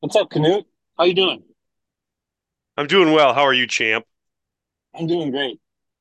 What's up, Canute? How you doing? I'm doing well. How are you, champ? I'm doing great.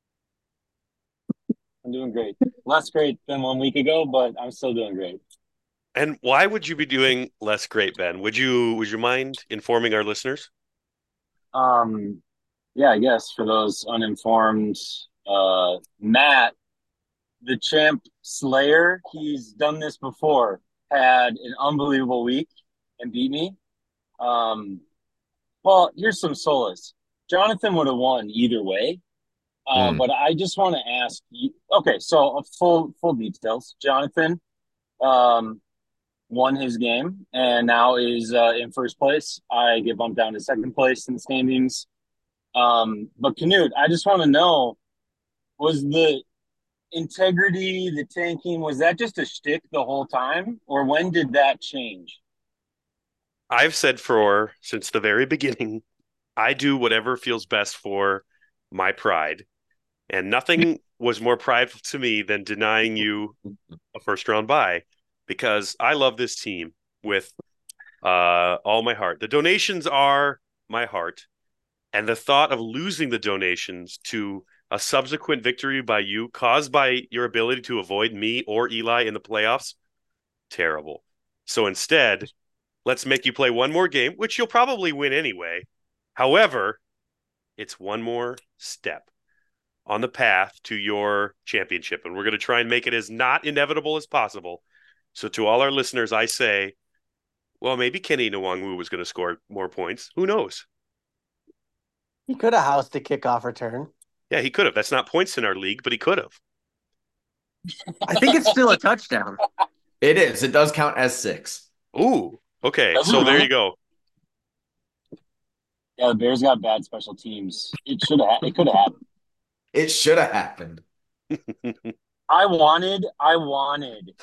I'm doing great. Less great than 1 week ago, but I'm still doing great. And why would you be doing less great, Ben? Would you mind informing our listeners? Um, yeah, I guess for those uninformed, Matt, the champ Slayer, he's done this before, had an unbelievable week and beat me. Um, well, here's some solace. Jonathan would have won either way. Hmm. But I just want to ask you, okay, so full details. Jonathan, um, won his game and now is in first place. I get bumped down to second place in the standings. But Canute, I just want to know, was the integrity, the tanking, was that just a shtick the whole time? Or when did that change? I've said for since the very beginning, I do whatever feels best for my pride, and nothing was more prideful to me than denying you a first round bye because I love this team with all my heart. The donations are my heart, and the thought of losing the donations to a subsequent victory by you caused by your ability to avoid me or Eli in the playoffs, terrible. So instead, let's make you play one more game, which you'll probably win anyway. However, it's one more step on the path to your championship. And we're going to try and make it as not inevitable as possible. So to all our listeners, I say, well, maybe Kenny Nwangwu was going to score more points. Who knows? He could have housed a kickoff return. Yeah, he could have. That's not points in our league, but he could have. I think it's still a touchdown. It is. It does count as six. Ooh, okay. Does it So there really? you go. Yeah, the Bears got bad special teams. It could have happened. It should have happened. I wanted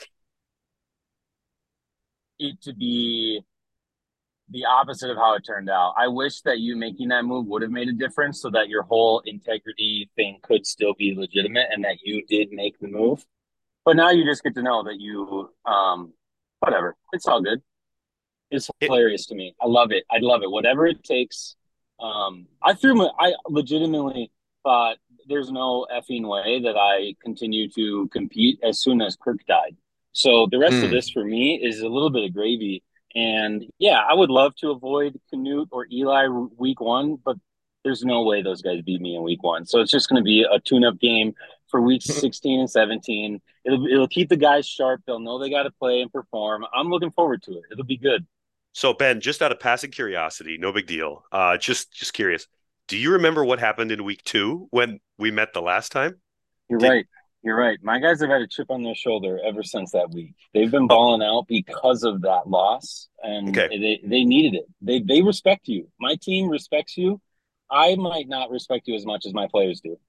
it to be the opposite of how it turned out. I wish that you making that move would have made a difference so that your whole integrity thing could still be legitimate and that you did make the move. But now you just get to know that you, whatever. It's all good. It's It, hilarious to me. I love it. I love it. Whatever it takes. I legitimately thought there's no effing way that I continue to compete as soon as Kirk died. So the rest of Hmm. this for me is a little bit of gravy. And yeah, I would love to avoid Canute or Eli week one, but there's no way those guys beat me in week one. So it's just going to be a tune up game for weeks 16 and 17. It'll keep the guys sharp. They'll know they got to play and perform. I'm looking forward to it. It'll be good. so Ben, just out of passing curiosity, no big deal. Just curious. Do you remember what happened in week two when we met the last time? You're Did right. You're right. My guys have had a chip on their shoulder ever since that week. They've been oh balling out because of that loss, and okay. they needed it. They respect you. My team respects you. I might not respect you as much as my players do.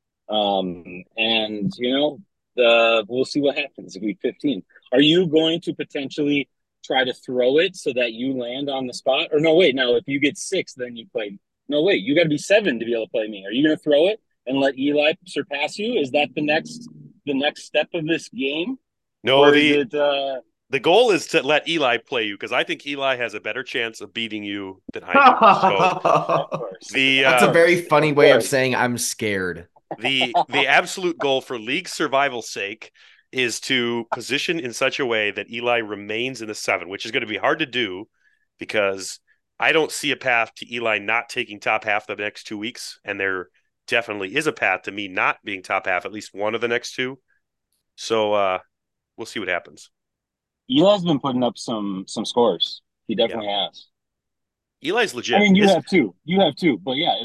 And the we'll see what happens in week 15. Are you going to potentially try to throw it so that you land on the spot? Or no, wait, now if you get six, then you play. No, wait, you got to be seven to be able to play me. Are you going to throw it and let Eli surpass you? Is that the next step of this game, No, or is the it? the goal is to let Eli play you because I think Eli has a better chance of beating you than I do. So Of That's course, the of a uh very course, funny of way of course. saying I'm scared. the absolute goal for league survival's sake is to position in such a way that Eli remains in the seven, which is going to be hard to do because I don't see a path to Eli not taking top half the next 2 weeks, and there definitely is a path to me not being top half at least one of the next two. So we'll see what happens. Eli's been putting up some scores. He Yeah, definitely has. Eli's I legit. mean, you His have too. You have too. But yeah,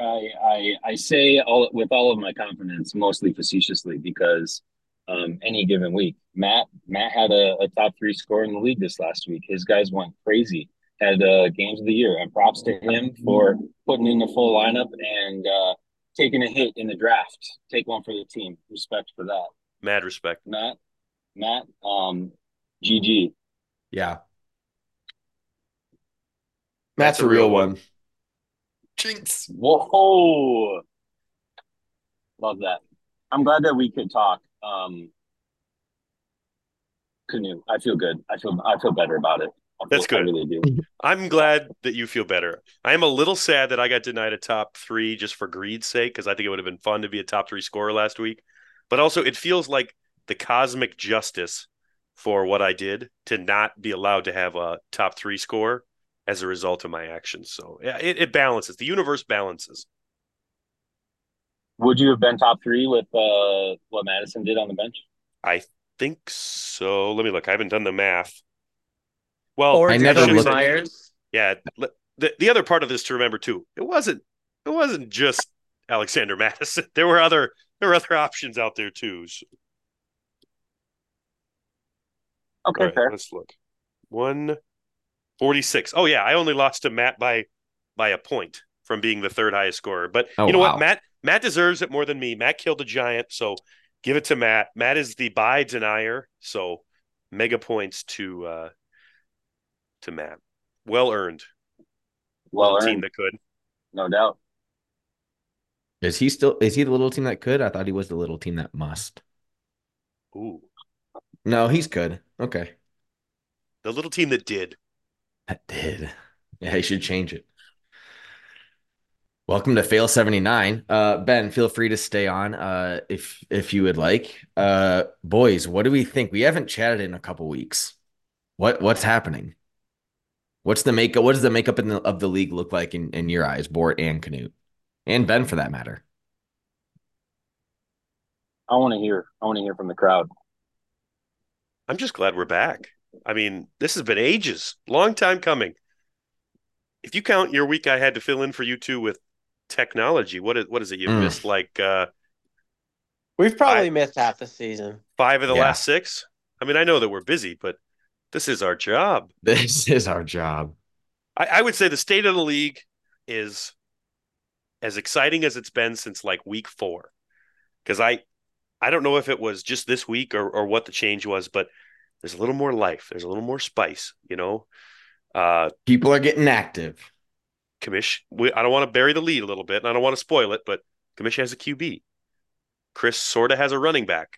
I say all with all of my confidence, mostly facetiously, because any given week, Matt had a top three score in the league this last week. His guys went crazy, had games of the year, and props to him for putting in the full lineup and taking a hit in the draft. Take one for the team. Respect for that, mad respect. Matt. Matt, GG. Yeah. That's Matt's a a real real one. one. Jinx. Whoa, love that. I'm glad that we could talk. Canoe. I feel good. I feel better about it. That's I good. really do. I'm glad that you feel better. I am a little sad that I got denied a top three just for greed's sake, because I think it would have been fun to be a top three scorer last week. But also, it feels like the cosmic justice for what I did to not be allowed to have a top three score as a result of my actions. So yeah, it balances. The universe balances. Would you have been top three with what Madison did on the bench? I think so. Let me look. I haven't done the math. Well, Or I never Jeremy should looked. say, Myers. yeah. The other part of this to remember too. It wasn't just Alexander Madison. There were other options out there too. So, all Okay, right, fair. let's look. 146. Oh yeah, I only lost to Matt by a point from being the third highest scorer. But Oh, you know what? wow. Matt deserves it more than me. Matt killed a giant, so give it to Matt. Matt is the bye denier, so mega points to Matt. Well earned. Well Little team earned, that could. no doubt. Is he the little team that could? I thought he was the little team that must. Ooh, No, he's good. Okay. the little team that did. That did. Yeah, he should change it. Welcome to Fail 79. Ben, feel free to stay on if you would like. Boys, what do we think? We haven't chatted in a couple weeks. What's happening? What's the makeup? What does the makeup of the league look like in your eyes, Bort and Canute? And Ben for that matter. I want to hear. I want to hear from the crowd. I'm just glad we're back. I mean, this has been ages, long time coming. If you count your week I had to fill in for you two with technology, what is it? You've Mm, missed like We've five probably missed half the season. five of the yeah, last six. I mean, I know that we're busy, but this is our job. this is our job. I would say the state of the league is as exciting as it's been since like week four. Because I don't know if it was just this week or what the change was, but there's a little more life. There's a little more spice, you know. Uh, People are getting active. I don't want to bury the lead a little bit, and I don't want to spoil it, but Kamish has a QB. Chris sort of has a running back.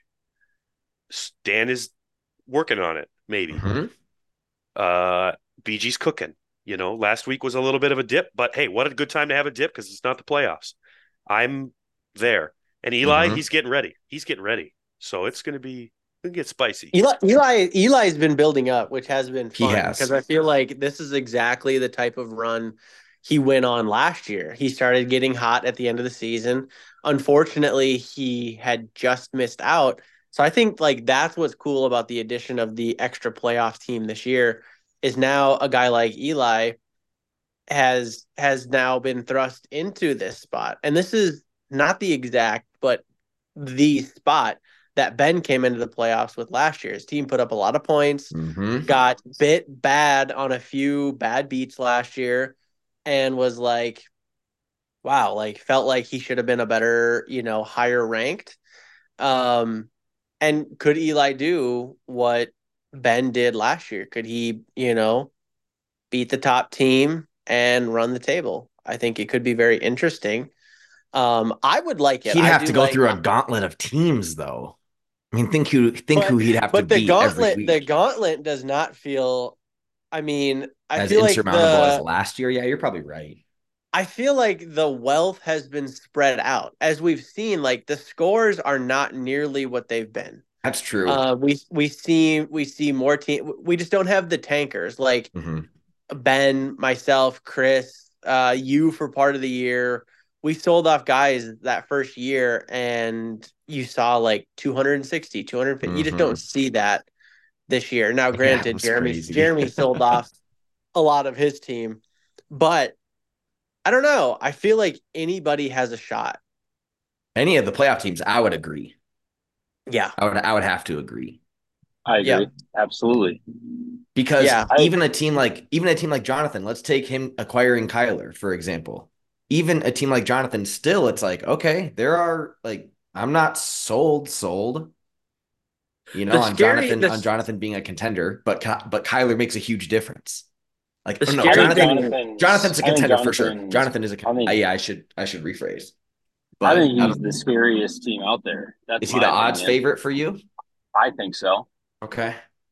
Stan is working on it, maybe. Mhm. Uh, BG's cooking. You know, last week was a little bit of a dip, but hey, what a good time to have a dip because it's not the playoffs. I'm there. And Eli, Mhm. he's getting ready. He's getting ready. So it's gonna get spicy. Eli's been building up, which has been He fun has. because I feel like this is exactly the type of run he went on last year. He started getting hot at the end of the season. Unfortunately, he had just missed out. So I think like that's what's cool about the addition of the extra playoff team this year is now a guy like Eli has now been thrust into this spot. And this is not the exact, but the spot that Ben came into the playoffs with last year. His team put up a lot of points, Mhm. got bit bad on a few bad beats last year, and was like, wow, like felt like he should have been a better, higher ranked. Um, and could Eli do what Ben did last year? Could he, beat the top team and run the table? I think it could be very interesting. I would like it. He'd I have do to go like through a gauntlet of teams, though. I mean, think who But he'd have to but the beat every gauntlet the week. gauntlet does not feel. I mean, As insurmountable as last year. Yeah, you're probably right. I feel like the wealth has been spread out. As we've seen, like the scores are not nearly what they've been. That's true. We see more team. We just don't have the tankers like Mhm. Ben, myself, Chris, you for part of the year. We sold off guys that first year, and you saw like 260, 250. You just don't Mhm. see that this year. Now, Yeah, it granted, was Jeremy crazy. Jeremy sold off a lot of his team, but I don't know. I feel like anybody has a shot. Any of the playoff teams, I would agree. Yeah. I would have to agree. I Yeah. agree. Absolutely. Because Yeah. even a team like Jonathan, let's take him acquiring Kyler, for example. Even a team like Jonathan, still, it's like, okay, there are like I'm not sold, The on scary Jonathan the on Jonathan being a contender, but Kyler makes a huge difference. Like, the oh no, I think scary Jonathan thing Jonathan's. Jonathan's a I think contender for sure. Jonathan's. Jonathan is a I think. yeah, I should rephrase. I But think I he's don't, the scariest team out there. That's is he my the odds opinion. favorite for you? I think so. Okay.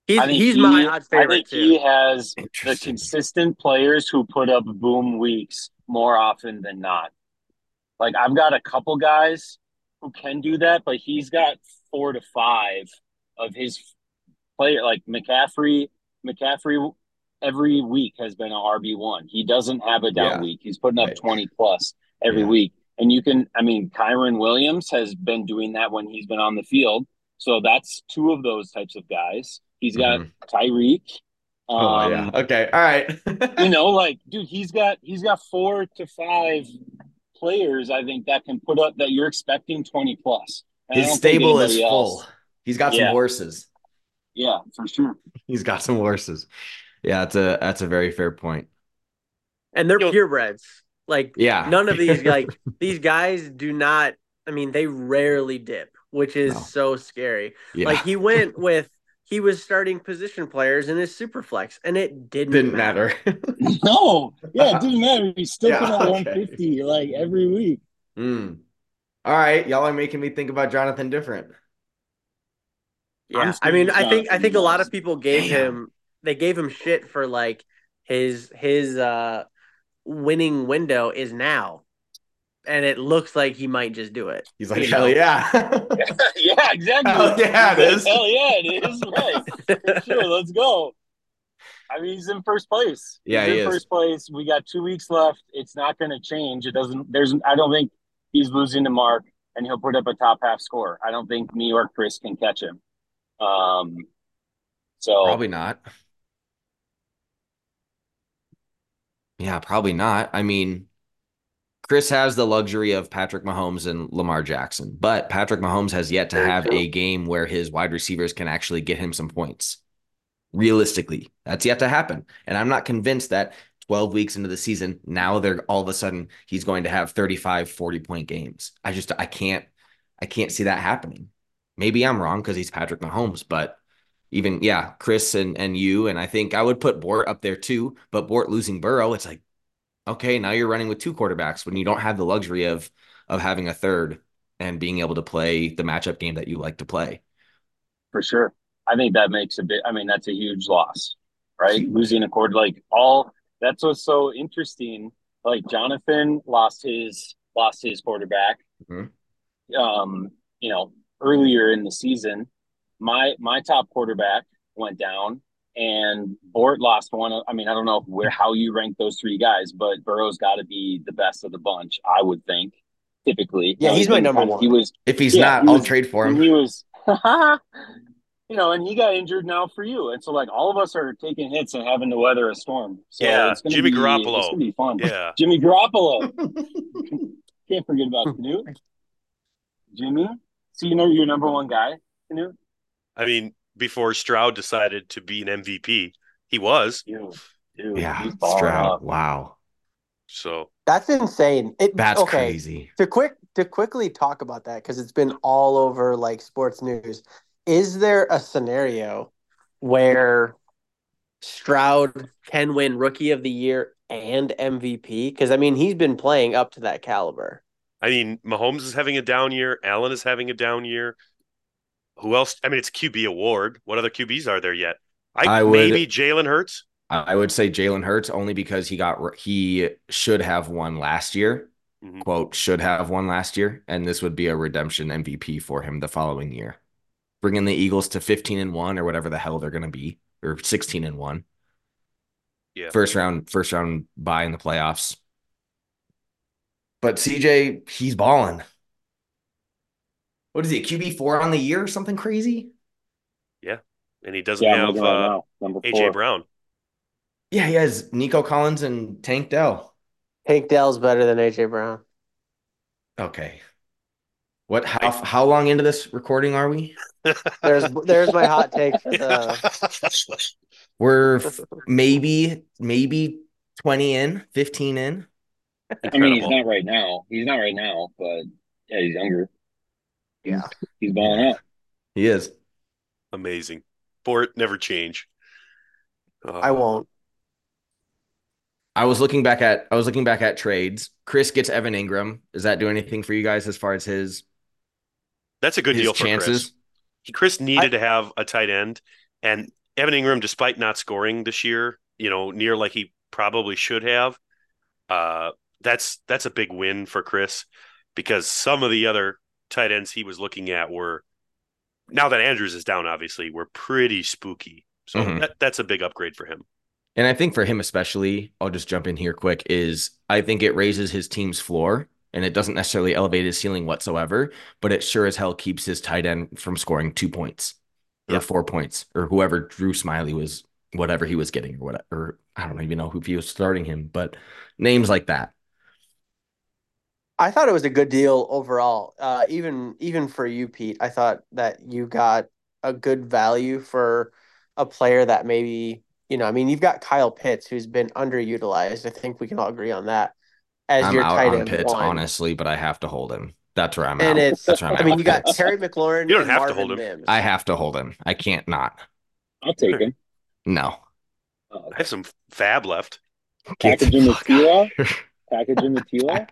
He's my odd I favorite think he too. has the Interesting. consistent players who put up boom weeks more often than not. Like I've got a couple guys who can do that, but he's got 4 to 5 of his player like McCaffrey. McCaffrey every week has been an RB1. He doesn't have a down Yeah. week. He's putting up Right. 20 plus every Yeah. week. And you can, I mean, Kyron Williams has been doing that when he's been on the field. So that's two of those types of guys. He's got hmm Tyreek. Oh yeah. Okay. All right. Like, dude, he's got 4 to 5 players, I think, that can put up that you're expecting 20 plus. And I His don't think stable is anybody full. else. He's got some Yeah, horses. yeah, for sure. He's got some horses. Yeah, that's a very fair point. And they're You know, purebreds. Like Yeah. none of these these guys do not. I mean, they rarely dip, which is No. so scary. Yeah. Like he was starting position players in his super flex, and it didn't Didn't matter. matter. No, yeah, it didn't matter. He's still Yeah, putting up okay. 150 like every week. Mm. All right. Y'all are making me think about Jonathan different. I'm Yeah, I still mean, with I Jonathan the think a lot of most. people Damn. gave him shit for like his winning window is now, and it looks like he might just do it. He's like, You hell know, yeah. Yeah, exactly. Hell yeah, He's it like, is. hell yeah, it is. Right. For sure. Let's go. I mean, he's in first place. Yeah, He's he in is. first place. We got 2 weeks left. It's not going to change. It doesn't, I don't think he's losing to Mark and he'll put up a top half score. I don't think me or Chris can catch him. Um, so Probably not. Yeah, probably not. I mean, Chris has the luxury of Patrick Mahomes and Lamar Jackson, but Patrick Mahomes has yet to very have true. a game where his wide receivers can actually get him some points. Realistically, that's yet to happen. And I'm not convinced that 12 weeks into the season, now they're all of a sudden he's going to have 35, 40 point games. I can't see that happening. Maybe I'm wrong because he's Patrick Mahomes, but even yeah, Chris and you, and I think I would put Bort up there too. But Bort losing Burrow, it's like, okay, now you're running with two quarterbacks when you don't have the luxury of having a third and being able to play the matchup game that you like to play. For sure. I think that makes a bit, I mean, that's a huge loss, right? Huge. Losing a quarter, like all that's what's so interesting. Like Jonathan lost his quarterback. Mhm. Um, you know, earlier in the season, my top quarterback went down, and Bort lost one. I mean, I don't know where how you rank those three guys, but Burrow's got to be the best of the bunch, I would think. Typically, yeah, now he's he's my been number kind of he one. was, If he's yeah, not, I'll trade for him. he was. And he got injured now for you, and so like all of us are taking hits and having to weather a storm. So yeah, it's gonna Jimmy be it's Garoppolo. gonna be fun. Yeah. Jimmy Garoppolo, can't forget about Canute. Jimmy, so your number one guy, Canute. I mean, before Stroud decided to be an MVP, he was. Dude, Yeah, he's balling Stroud. up. Wow. So That's insane. That's Okay, crazy. to quickly talk about that because it's been all over like sports news. Is there a scenario where Stroud can win Rookie of the Year and MVP? Because I mean, he's been playing up to that caliber. I mean, Mahomes is having a down year. Allen is having a down year. Who else? I mean, it's a QB award. What other QBs are there yet? I Maybe would Jalen Hurts. I would say Jalen Hurts only because he should have won last year. Mhm. Quote, should have won last year, and this would be a redemption MVP for him the following year. Bringing the Eagles to 15-1 or whatever the hell they're going to be, or 16-1. Yeah. First round bye in the playoffs. But CJ, he's balling. What is he, QB4 on the year or something crazy? Yeah. And he doesn't Yeah, I'm looking have right now. Number AJ 4. Brown. Yeah, he has Nico Collins and Tank Dell. Hank Dell's better than AJ Brown. Okay. What I how long into this recording are we? There's my hot take for the. We're maybe 20 in, 15 in. I mean, he's Incredible. not right now. He's not right now, but yeah, he's younger. Yeah. He's balling Yeah, out. he is. Amazing. Bort never change. I won't. I was looking back at trades. Chris gets Evan Ingram. Does that do anything for you guys as far as That's a good his deal for Chris. chances? Chris I needed to have a tight end, and Evan Ingram, despite not scoring this year, near like he probably should have, uh, that's a big win for Chris because some of the other tight ends he was looking at were, now that Andrews is down, obviously, were pretty spooky. So Mhm. that's a big upgrade for him. And I think for him especially, I'll just jump in here quick, is I think it raises his team's floor and it doesn't necessarily elevate his ceiling whatsoever, but it sure as hell keeps his tight end from scoring 2 points or Yep. 4 points or whoever Drew Smiley was, whatever he was getting or whatever. Or I don't even know if he was starting him, but names like that. I thought it was a good deal overall. Even for you, Pete, I thought that you got a good value for a player that maybe, I mean, you've got Kyle Pitts, who's been underutilized. I think we can all agree on that as I'm your out tight on end Pitts, one. honestly, but I have to hold him. That's where I'm And out. it's, That's where I'm I at mean, with you got Pitts. Terry McLaurin You don't and have to hold Marvin him. I Mims. have to hold him. I can't not. I'll take him. No. I have some fab left. Get the Package him with fuck out T-Law. of here. Package him with T-Law.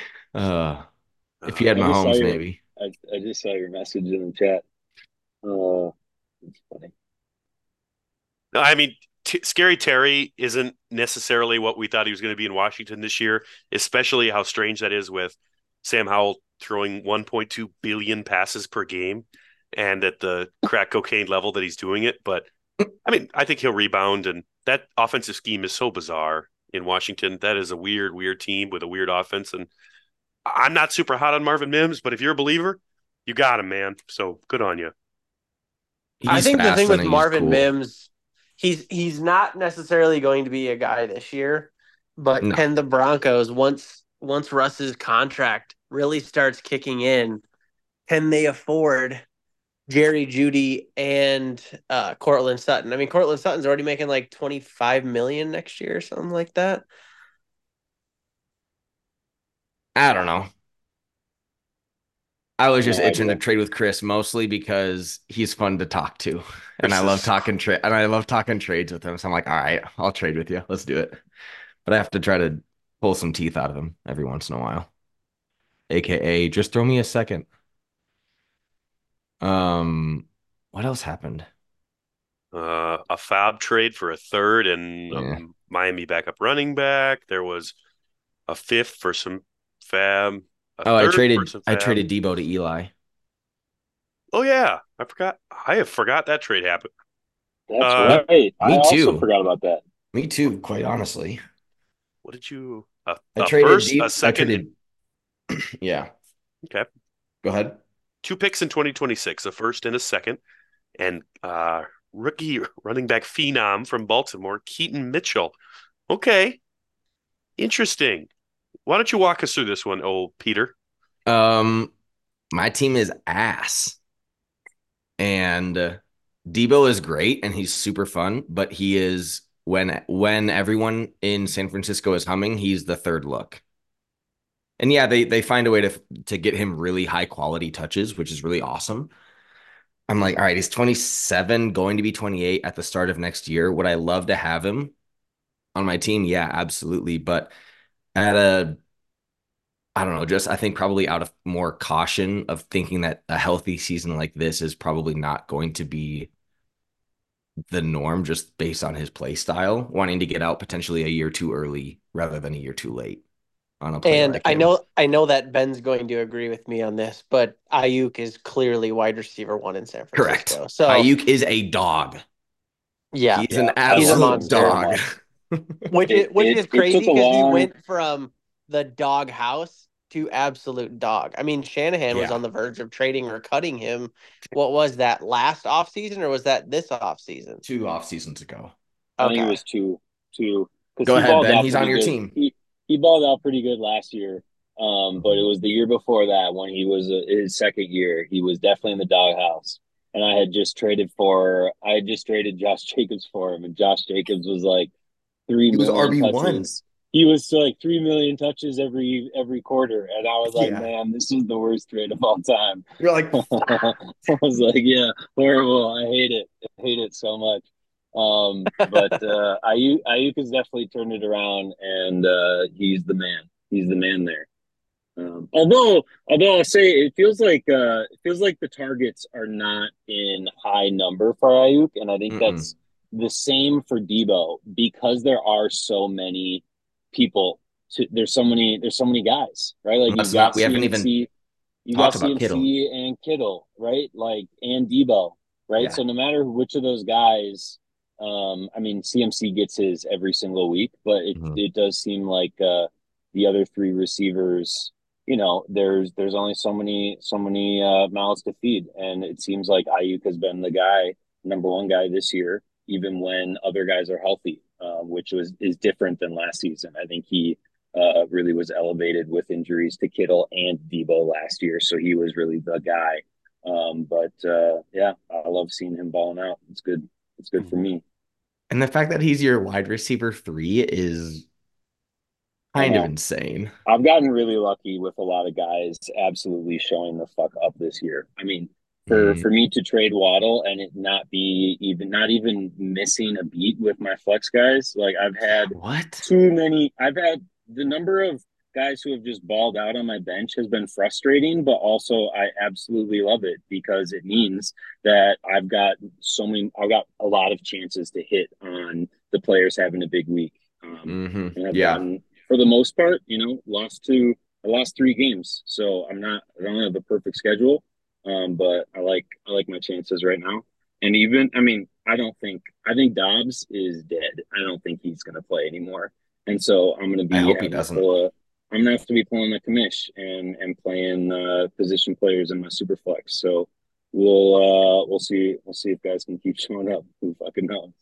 If you had I just saw Mahomes, your maybe. I just saw your message in the chat. It's funny. No, I mean, Scary Terry isn't necessarily what we thought he was going to be in Washington this year, especially how strange that is with Sam Howell throwing 1.2 billion passes per game and at the crack cocaine level that he's doing it. But I mean, I think he'll rebound, and that offensive scheme is so bizarre in Washington. That is a weird, weird team with a weird offense. And I'm not super hot on Marvin Mims, but if you're a believer, you got him, man. So good on you. I He's think the thing fast and with he's Marvin cool. Mims, he's not necessarily going to be a guy this year, but No. can the Broncos once Russ's contract really starts kicking in, can they afford Jerry Judy and Cortland Sutton? I mean, Cortland Sutton's already making like 25 million next year or something like that. I don't know. I was just No itching to idea. trade with Chris mostly because he's fun to talk to. And I Chris love is talking trades with him. So I'm like, all right, I'll trade with you. Let's do it. But I have to try to pull some teeth out of him every once in a while. AKA just throw me a second. Um, what else happened? a fab trade for a third and a Yeah. Miami backup running back. There was a fifth for some fab, a Oh, third for some I fab. traded Debo to Eli. Oh yeah, I forgot. I have forgot that trade happened. That's Uh, right. I Me also too. forgot about that. Me too, quite honestly. what did you? I A traded first, a deep. I second. traded yeah. Okay, Go ahead. 2 picks in 2026, a first and a second, and rookie running back phenom from Baltimore, Keaton Mitchell. Okay, interesting. Why don't you walk us through this one, old Peter? Um, my team is ass. And Debo is great and he's super fun, but he is when everyone in San Francisco is humming, he's the third look. And yeah, they find a way to get him really high quality touches, which is really awesome. I'm like, all right, he's 27, going to be 28 at the start of next year. Would I love to have him on my team? Yeah, absolutely. But at I don't know, just I think probably out of more caution of thinking that a healthy season like this is probably not going to be the norm just based on his play style, wanting to get out potentially a year too early rather than a year too late on a player And like him. I know that Ben's going to agree with me on this, but Ayuk is clearly wide receiver one in San Correct. Francisco. So Ayuk is a dog. yeah, He's an Yeah, I he's a love absolute him very monster. dog. much. Which is It took crazy a because he long. went from the dog house to absolute dog. I mean, Shanahan was Yeah. on the verge of trading or cutting him. What was that, last offseason or was that this offseason? 2 off seasons ago. I think it Okay. was two because Go he ahead, balled Ben. out He's on pretty your good. team. He balled out pretty good last year. But it was the year before that when he was his second year. He was definitely in the doghouse, and I had just traded Josh Jacobs for him, and Josh Jacobs was like three He was million RB1. touches. He was to like 3 million touches every quarter, and I was like, Yeah. man, this is the worst trade of all time. You're like, I was like, yeah, horrible. I hate it. I hate it so much. But Ayuk has definitely turned it around, and he's the man. He's the man there. Although I'll say it feels like the targets are not in high number for Ayuk, and I think mm-mm. the same for Debo because there are so many people. There's so many guys, right? Like Let's not. We haven't even You got talked about Kittle. CMC and Kittle, right? Like and Debo, right? Yeah. So no matter which of those guys, I mean CMC gets his every single week, but it does seem like the other three receivers, there's only so many mouths to feed, and it seems like Ayuk has been the guy, number one guy this year, even when other guys are healthy, which is different than last season. I think he really was elevated with injuries to Kittle and Debo last year, so he was really the guy. But yeah, I love seeing him balling out. It's good. It's good for me. And the fact that he's your wide receiver 3 is kind of insane. I've gotten really lucky with a lot of guys absolutely showing the fuck up this year. I mean, for me to trade Waddle and it not even missing a beat with my flex guys, like I've had the number of guys who have just balled out on my bench has been frustrating, but also I absolutely love it because it means that I've got a lot of chances to hit on the players having a big week. And I've gotten, for the most part, I lost 3 games, so I don't have a perfect schedule, but I like my chances right now. And even, I mean, I think Dobbs is dead. I don't think he's going to play anymore, and so I hope he doesn't. I'm gonna have to be pulling a commish and playing position players in my super flex. So we'll see if guys can keep showing up. Who fucking knows?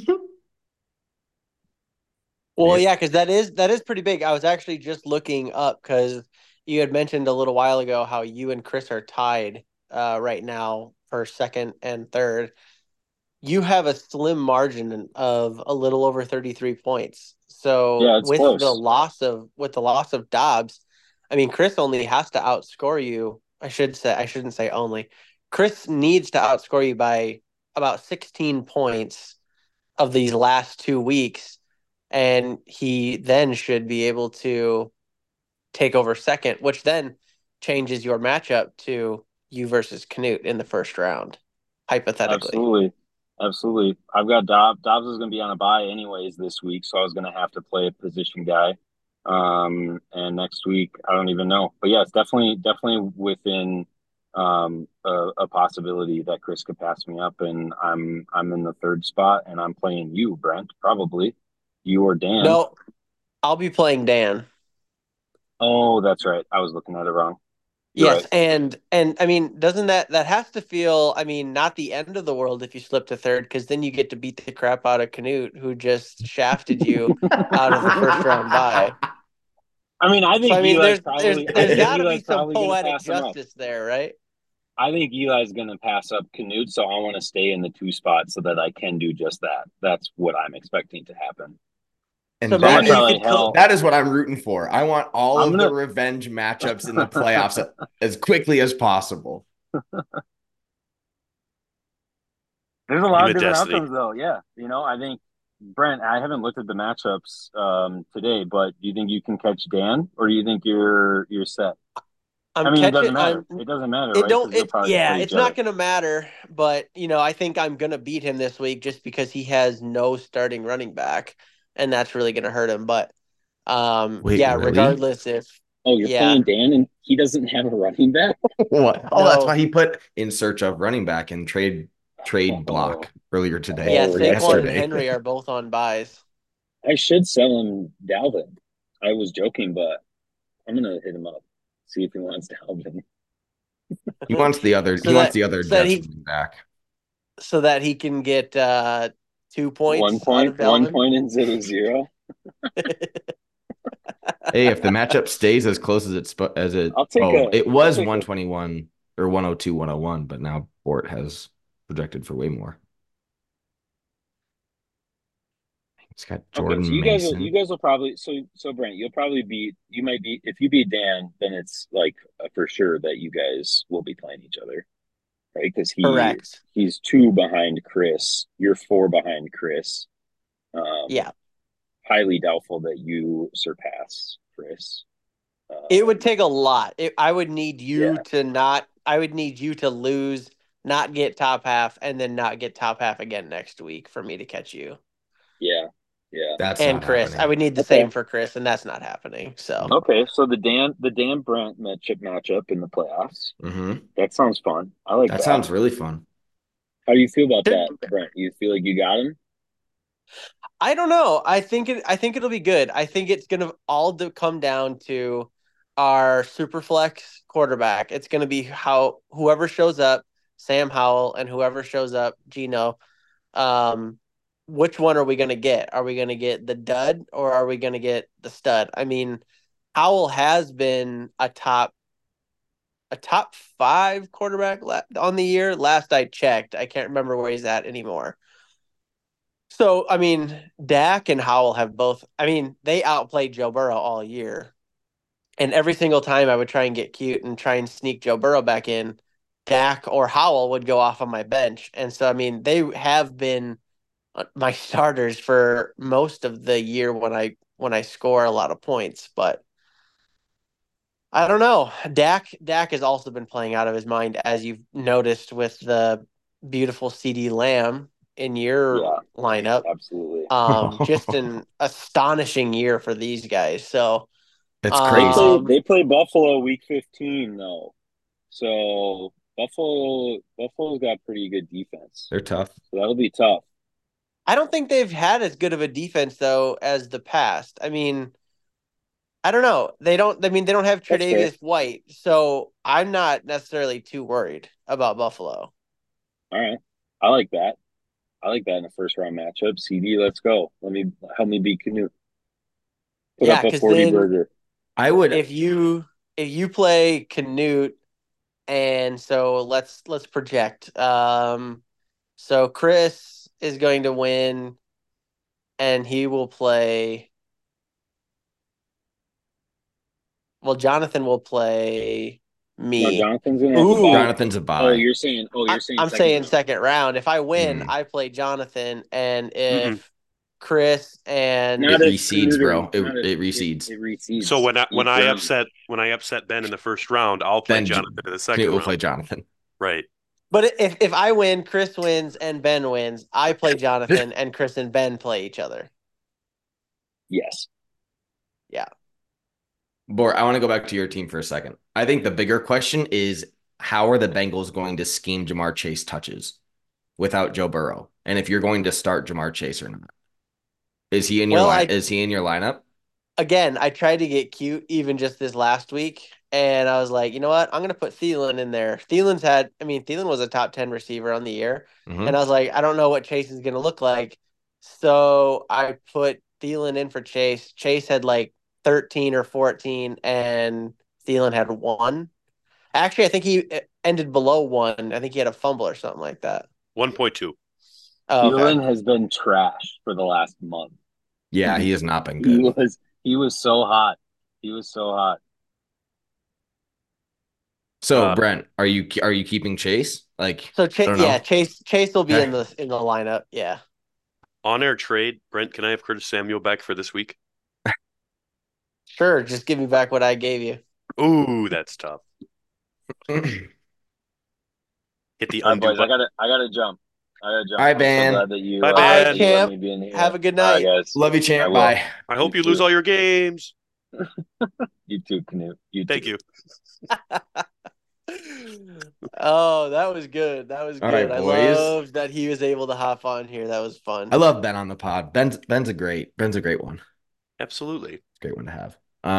Well, yeah, because that is pretty big. I was actually just looking up because you had mentioned a little while ago how you and Chris are tied right now for second and third. You have a slim margin of a little over 33 points. So yeah, it's with close. the loss of Dobbs, I mean, Chris only has to outscore you. I shouldn't say only. Chris needs to outscore you by about 16 points of these last 2 weeks, and he then should be able to take over second, which then changes your matchup to you versus Canute in the first round, hypothetically. Absolutely. I've got Dobbs. Dobbs is going to be on a bye anyways this week, so I was going to have to play a position guy. And next week, I don't even know. But yeah, it's definitely within a possibility that Chris could pass me up, and I'm in the third spot, and I'm playing you, Brent, probably you or Dan. No, I'll be playing Dan. Oh, that's right. I was looking at it wrong. Yes, right. And I mean, doesn't that has to feel, I mean, not the end of the world if you slip to third, because then you get to beat the crap out of Canute, who just shafted you out of the first round bye. I mean, I think there's got to be some poetic justice there, right? I think Eli's going to pass up Canute, so I want to stay in the 2 spots so that I can do just that. That's what I'm expecting to happen. And so that is what I'm rooting for. I want all of the revenge matchups in the playoffs as quickly as possible. There's a lot of different outcomes, though. Yeah. I think, Brent, I haven't looked at the matchups today, but do you think you can catch Dan, or do you think you're set? It doesn't matter. It doesn't matter, right? It's not going to matter, but, I think I'm going to beat him this week just because he has no starting running back. And that's really going to hurt him. But really? Regardless if you're playing Dan and he doesn't have a running back. What? Oh, that's why he put in search of running back and trade block earlier today. Yeah, Saquon and Henry are both on buys. I should sell him Dalvin. I was joking, but I'm gonna hit him up, see if he wants Dalvin. He wants the other. He wants the other Jets back, so that he can get 2 points. 1 point. 1 point instead of 0. Hey, if the matchup stays as close as it was 121 or 102, 101, but now Bort has projected for way more. It's got Jordan Mason. You guys will probably so Brent, you might be if you beat Dan, then it's like for sure that you guys will be playing each other. Right, because he's 2 behind Chris. You're 4 behind Chris. Yeah, highly doubtful that you surpass Chris. It would take a lot. I would need you to not. I would need you to lose not get top half, and then not get top half again next week for me to catch you. Yeah. Yeah. That's And not Chris, I happening. would need the Okay. same for Chris, and that's not happening. So Okay. So the Dan Brent matchup in the playoffs. Mm-hmm. That sounds fun. I like That that. sounds really fun. How do you feel about that, Brent? You feel like you got him? I don't know. I think it'll be good. I think it's gonna come down to our super flex quarterback. It's gonna be how whoever shows up, Sam Howell, and whoever shows up, Gino. Um, which one are we gonna get? Are we gonna get the dud or are we gonna get the stud? I mean, Howell has been a top five quarterback on the year. Last I checked, I can't remember where he's at anymore. So, I mean, Dak and Howell have both, I mean, they outplayed Joe Burrow all year. And every single time I would try and get cute and try and sneak Joe Burrow back in, Dak or Howell would go off on my bench. And so, I mean, they have been my starters for most of the year when I score a lot of points. But I don't know. Dak has also been playing out of his mind, as you've noticed with the beautiful CD Lamb in your Yeah, lineup. absolutely. Just an astonishing year for these guys. So, It's They play crazy. they play Buffalo week 15 though. So Buffalo's got pretty good defense. They're tough. So that'll be tough. I don't think they've had as good of a defense though as the past. I mean, I don't know. They don't. I mean, they don't have That's fair. Tre'Davious White, so I'm not necessarily too worried about Buffalo. All right. I like that. I like that in a first round matchup. CD, let's go. Help me beat Canute. Put Yeah, up a because 40 then burger. I would. if you play Canute, and so let's project. So Chris is going to win, and he will play. Well, Jonathan will play No, me. Jonathan's gonna have a Ooh, bye. Jonathan's a buy. You're saying I'm second saying round. second round. If I win, Mm. I play Jonathan, and Mm-mm. if Chris and It Not if recedes, Canute bro. not if It recedes. it So recedes when each I round. upset Ben in the first round, I'll play Then Jonathan in the Knut second will round. play Jonathan. Right. but if I win, Chris wins, and Ben wins, I play Jonathan, and Chris and Ben play each other. Yes. Yeah. Bor, I want to go back to your team for a second. I think the bigger question is how are the Bengals going to scheme Jamar Chase touches without Joe Burrow? And if you're going to start Jamar Chase or not. Is he in your Well, line? Is he in your lineup? I tried to get cute even just this last week, and I was like, you know what? I'm gonna put Thielen in there. Thielen was a top 10 receiver on the year, and I was like, I don't know what Chase is gonna look like, so I put Thielen in for Chase. Chase had like 13 or 14, and Thielen had one. Actually, I think he ended below one. I think he had a fumble or something like that. 1.2. Oh, okay. Thielen has been trash for the last month. Yeah, he has not been He good. was so hot. He was so hot. So, Uh, Brent, are you keeping Chase? Like, So I don't know. Chase will be Okay. in the lineup. Yeah. On air trade, Brent, can I have Curtis Samuel back for this week? Sure, just give me back what I gave you. Ooh, that's tough. Hit the All right, undo boys. I button. gotta jump. I gotta jump. All right, I'm so Ben. glad that Bye, All right, Ben. you let champ. me be in here. Have a good All right, night. guys. Love you, I champ. will. Bye. I You hope you too. lose all your games. You too, Canute. You Thank too. you. Oh, that was good. That was All right, good. I boys. love that he was able to hop on here. That was fun. I love Ben on the pod. Ben's a great one. Absolutely. Great one to have.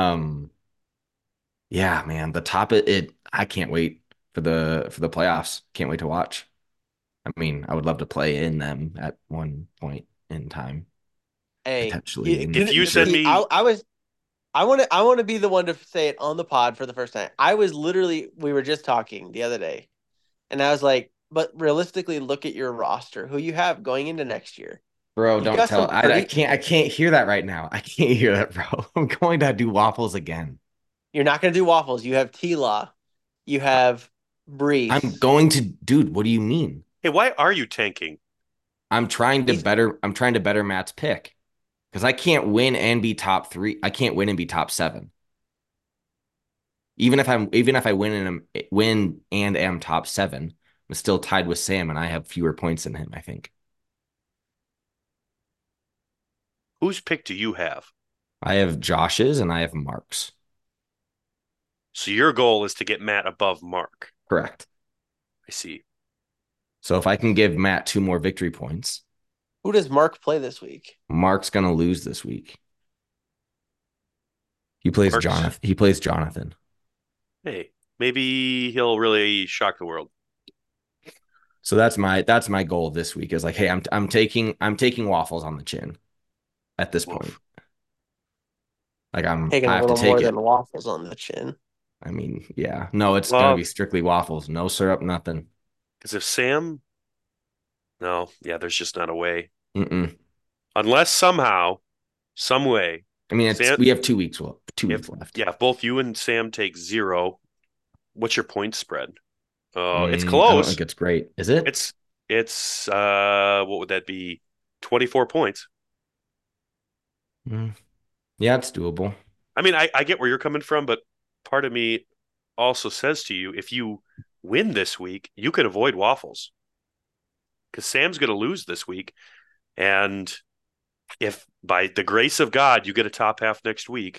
Yeah, man. The top it I can't wait for the playoffs. Can't wait to watch. I mean, I would love to play in them at one point in time, Hey, potentially in the If you future. send me, I want to be the one to say it on the pod for the first time. We were just talking the other day, and I was like, but realistically, look at your roster, who you have going into next year. Bro, You don't got tell. some pretty. I can't hear that right now. I can't hear that, bro. I'm going to do waffles again. You're not going to do waffles. You have T-Law. You have I'm Brees. going to, dude, what do you mean? hey, why are you tanking? I'm trying to better Matt's pick because I can't win and be top three. I can't win and be top seven. Even if I win and am top seven, I'm still tied with Sam, and I have fewer points than him, I think. Whose pick do you have? I have Josh's and I have Mark's. So your goal is to get Matt above Mark. Correct. I see. So if I can give Matt 2 more victory points, Who does Mark play this week? Mark's gonna lose this week. He plays Mark's- Jonathan. He plays Jonathan. Hey, maybe he'll really shock the world. So that's my goal this week is like, hey, I'm taking waffles on the chin at this point. Oof. Like Taking I a have to little take more it. than waffles on the chin. I mean, yeah. No, it's Well- gonna be strictly waffles. No syrup, nothing. Because if Sam, no, yeah, there's just not a way. Mm-mm. Unless somehow, some way, I mean, Sam- we have 2 weeks. Well, 2 weeks if left. yeah, if both you and Sam take 0, what's your point spread? It's I don't close. think it's great. Is it? It's what would that be? 24 points. Yeah, it's doable. I mean, I get where you're coming from, but part of me also says to you, if you win this week, you can avoid waffles. Because Sam's going to lose this week. And if by the grace of God you get a top half next week,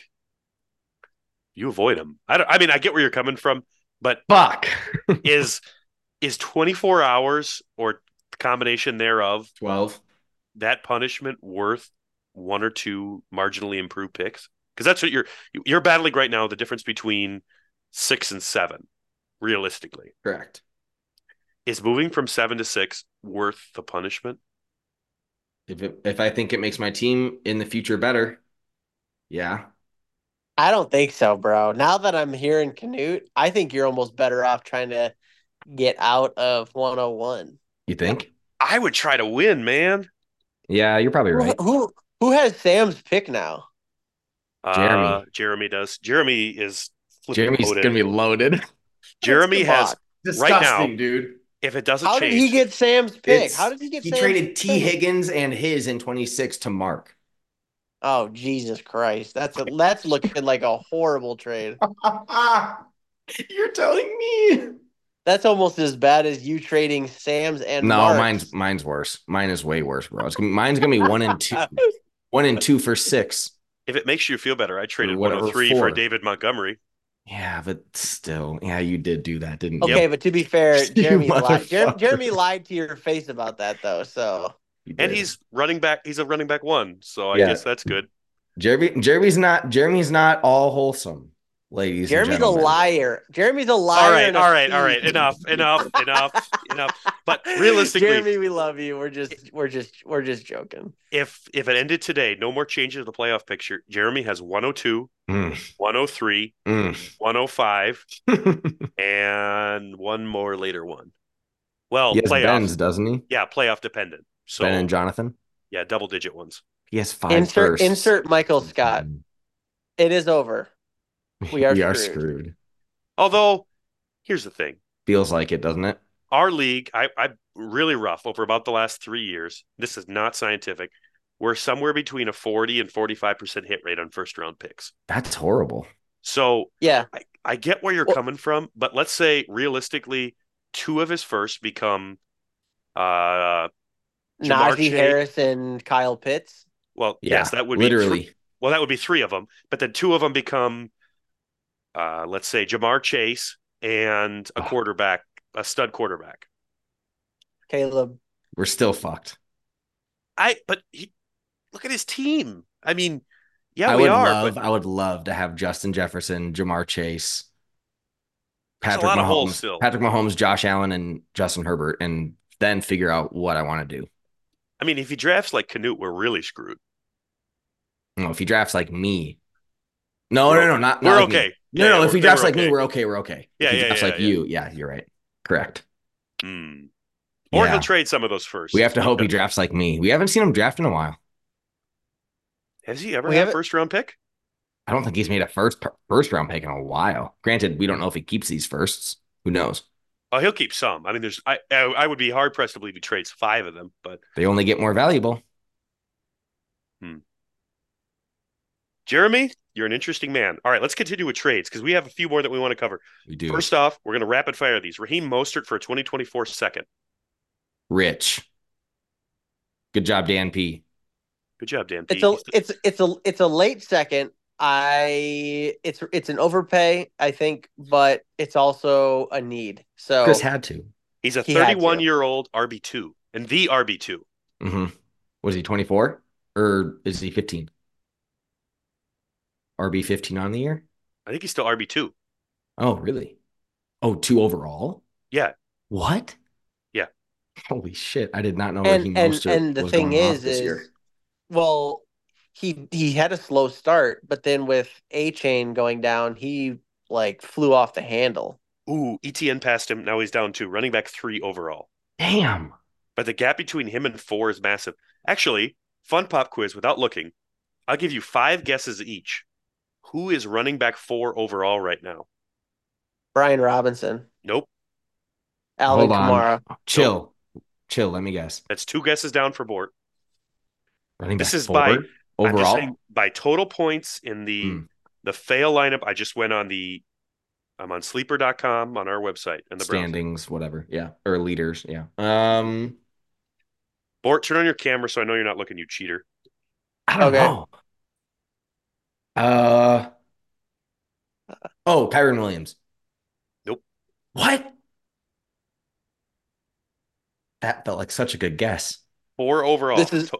you avoid him. I mean, I get where you're coming from, but Fuck. is 24 hours or combination thereof 12. that punishment worth 1 or 2 marginally improved picks? Because that's what you're battling right now, the difference between 6 and 7, realistically. Correct. Is moving from 7 to 6 worth the punishment? If I think it makes my team in the future better, yeah. I don't think so, bro. Now that I'm hearing Canute, I think you're almost better off trying to get out of 101. You think? I would try to win, man. Yeah, you're probably right. Who has Sam's pick now? Jeremy. Jeremy does. Jeremy is flipping Jeremy's loaded. gonna be loaded. Jeremy has right now. dude. If it doesn't How change, did he get Sam's pick? How did he get He Sam's traded T. pick? Higgins and his in 26 to Mark. Oh, Jesus Christ. That's looking like a horrible trade. You're telling me? That's almost as bad as you trading Sam's and No, Mark's. mine's worse. Mine is way worse, bro. Mine's gonna be 1 and 2. 1 and 2 for 6. if it makes you feel better, I traded Or whatever, 103 4. for David Montgomery. Yeah, but still, yeah, you did do that, didn't you? Okay, but to be fair, You Jeremy lied. motherfucker. Jeremy lied to your face about that, though. So You And did. he's running back. He's a running back 1, so I Yeah. guess that's good. Jeremy's not all wholesome, ladies and Jeremy's a gentlemen. liar. Jeremy's a liar. All right, and a all right, all right. thief. Enough. But realistically, Jeremy, we love you. We're just joking. if it ended today, no more changes to the playoff picture. Jeremy has 102, Mm, 103, mm. 105, and one more later one. Well, He has playoff. Ben's, doesn't he? Yeah, playoff dependent. So Ben and Jonathan. yeah, double digit ones. He has 5 Insert firsts. Michael Scott. It is over. We are screwed. Although, here's the thing. Feels like it, doesn't it? Our league, I really rough over about the last 3 years. This is not scientific. We're somewhere between a 40 and 45% hit rate on first round picks. That's horrible. So Yeah. I get where you're coming from, but let's say realistically, 2 of his first become Jamar Najee Chase. Harris and Kyle Pitts. Well, Yeah, yes, that would literally. be well, that would be 3 of them, but then 2 of them become let's say Jamar Chase and a quarterback, a stud quarterback. Caleb. We're still fucked. Look at his team. I mean, yeah, I we would are, love, but I would love to have Justin Jefferson, Jamar Chase, there's a Patrick lot of holes Mahomes, still. Patrick Mahomes, Josh Allen, and Justin Herbert, and then figure out what I want to do. I mean, if he drafts like Canute, we're really screwed. No, if he drafts like me. No, We're not We're like me. okay. No, Yeah, if he then drafts we're like me, okay. we're okay. We're okay. Yeah, If he yeah, drafts yeah, like yeah. you, yeah, you're right. Correct. Hmm. Or Yeah. he'll trade some of those first. We have to hope he drafts like me. We haven't seen him draft in a while. Has he ever We had a haven't- first round pick? I don't think he's made a first round pick in a while. Granted, we don't know if he keeps these firsts. Who knows? Oh, he'll keep some. I mean, I would be hard pressed to believe he trades 5 of them, but They only get more valuable. Jeremy, You're an interesting man. All right, let's continue with trades because we have a few more that we want to cover. We do. First off, we're going to rapid fire these. Raheem Mostert for a 2024 second. Rich. Good job, Dan P. Good job, Dan P. It's a late second. It's an overpay, I think, but it's also a need. So Chris had to. He's a He had to. 31-year-old RB2 and the RB2. Mm-hmm. Was he 24 or is he 15? RB 15 on the year? I think he's still RB2. Oh, really? Oh, 2 overall? Yeah. What? Yeah. Holy shit! I did not know and Raheem and Mostert and the was thing going off is this year. well, he had a slow start, but then with A-Chain going down, he like flew off the handle. Ooh, ETN passed him. Now he's down to running back 3 overall. Damn. But the gap between him and 4 is massive. Actually, fun pop quiz without looking. I'll give you 5 guesses each. Who is running back 4 overall right now? Brian Robinson, Nope. Alvin Hold on. Kamara. Chill. Let me guess. That's 2 guesses down for Bort. Running This back is by 4 I'm just overall. saying by total points in the fail lineup. I just went on I'm on sleeper.com on our website and the Standings, whatever. Yeah. Or leaders. Yeah. Bort, turn on your camera so I know you're not looking, you cheater. I don't Okay. know. Kyron Williams. Nope. What? That felt like such a good guess. 4 overall.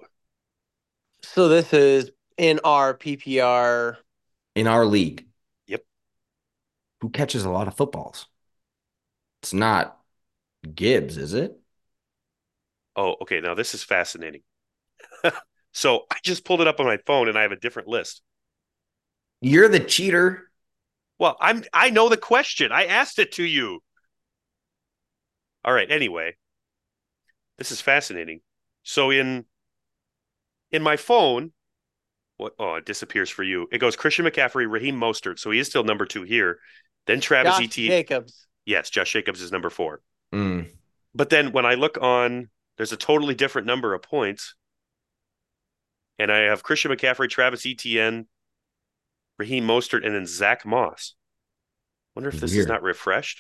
This is in our PPR. In our league. Yep. Who catches a lot of footballs? It's not Gibbs, is it? Oh, okay. Now this is fascinating. So I just pulled it up on my phone and I have a different list. You're the cheater. Well, I know the question. I asked it to you. All right. Anyway, this is fascinating. So in my phone, it disappears for you. It goes Christian McCaffrey, Raheem Mostert. So he is still number 2 here. Then Travis Josh Etienne. Jacobs. Yes, Josh Jacobs is number 4. Mm. But then when I look on, there's a totally different number of points. And I have Christian McCaffrey, Travis Etienne, Raheem Mostert, and then Zach Moss. Wonder if this is not refreshed.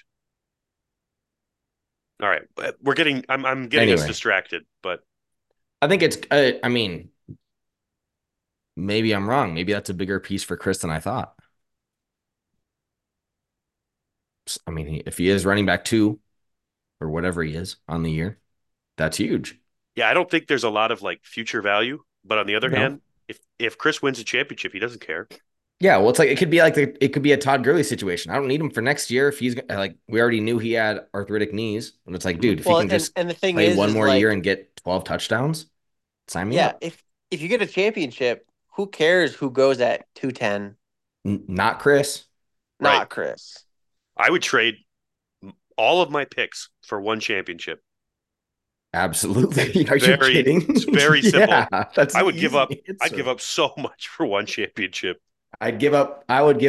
All right, I'm getting us distracted, but I think it's. I mean, maybe I'm wrong. Maybe that's a bigger piece for Chris than I thought. I mean, if he is running back 2 or whatever he is on the year, that's huge. Yeah, I don't think there's a lot of like future value. But on the other hand, if Chris wins a championship, he doesn't care. Yeah, well, it's like it could be a Todd Gurley situation. I don't need him for next year if he's like we already knew he had arthritic knees, and it's like, dude, if he can just and the thing play is, one more like, year and get 12 touchdowns, sign me up. Yeah, if you get a championship, who cares who goes at 210? Not Chris. Not Chris. I would trade all of my picks for one championship. Absolutely. Are you kidding? It's very simple. Yeah, I would give up. I'd give up so much for one championship. I would give up.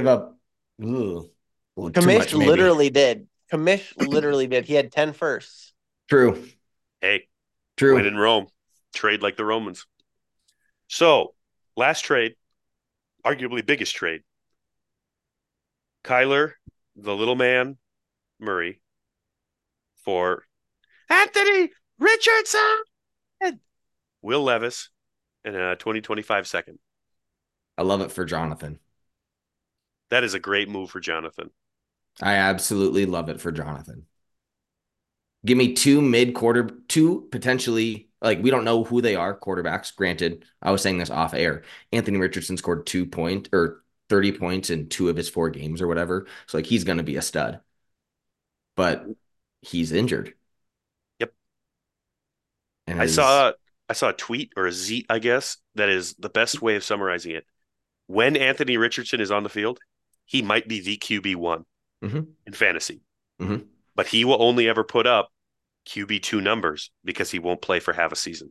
Kamish literally did. Kamish literally did. He had 10 firsts. True. Hey, true. When in Rome, trade like the Romans. So, last trade, arguably biggest trade. Kyler, the little man, Murray, for Anthony Richardson, Will Levis, and a 2025 second. I love it for Jonathan. That is a great move for Jonathan. I absolutely love it for Jonathan. Give me 2 potentially, like, we don't know who they are, quarterbacks. Granted, I was saying this off air. Anthony Richardson scored 30 points in 2 of his 4 games or whatever. So, like, he's going to be a stud. But he's injured. Yep. And I saw a tweet or a zeet, I guess, that is the best way of summarizing it. When Anthony Richardson is on the field, he might be the QB1 in fantasy. Mm-hmm. But he will only ever put up QB2 numbers because he won't play for half a season.